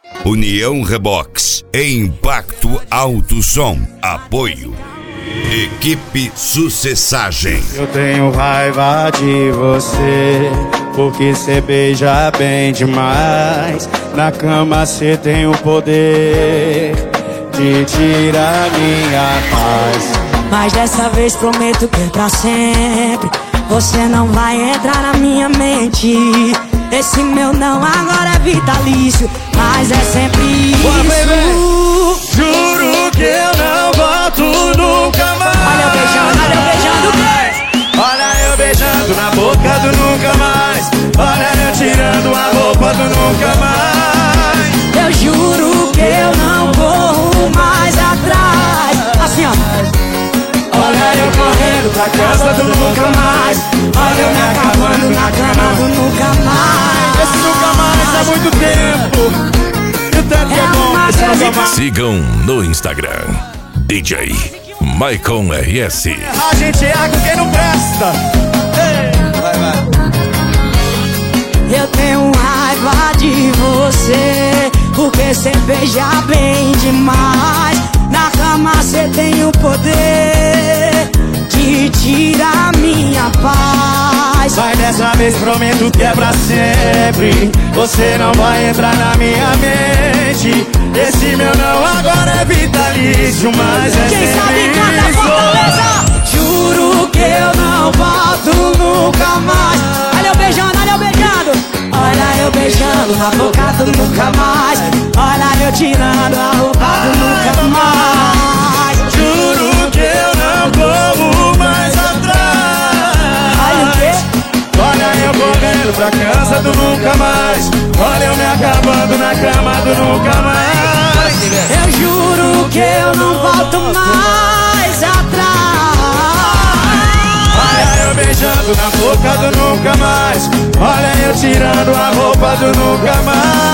União Rebox, Impacto Alto Som, apoio. Equipe Sucessagem. Eu tenho raiva de você, porque cê beija bem demais. Na cama cê tem o poder de tirar minha paz. Mas dessa vez prometo que é pra sempre. Você não vai entrar na minha mente. Esse meu não agora é vitalício, mas é sempre isso. Bora, baby. Juro que eu não volto nunca mais. Olha eu beijando, olha eu beijando na boca do nunca mais. Olha eu tirando a roupa do nunca mais. Eu juro que eu não corro mais atrás. Assim ó. Olha eu correndo pra casa do nunca mais. Olha eu me acabando na cama do nunca mais. Esse nunca mais há muito tempo. E o tanto que é bom esse nunca mais. Sigam no Instagram DJ Maicon RS. A gente erra com quem não presta. Eu tenho raiva de você, porque cê beija bem demais. Na cama cê tem o poder de tirar minha paz. Mas dessa vez prometo que é pra sempre. Você não vai entrar na minha mente. Esse meu não agora é vitalício, mas é quem sempre sabe canta Fortaleza. Juro que eu não volto nunca mais. Olha eu beijando, olha eu beijando na boca do nunca mais. Olha eu tirando a roupa do nunca mais. Juro que eu não corro mais atrás. Olha o quê? Olha eu correndo pra casa do nunca mais. Olha eu me acabando na cama do nunca mais. Eu juro que eu não volto mais atrás. Olha eu beijando na boca do nunca mais. Olha eu tirando a roupa do nunca mais.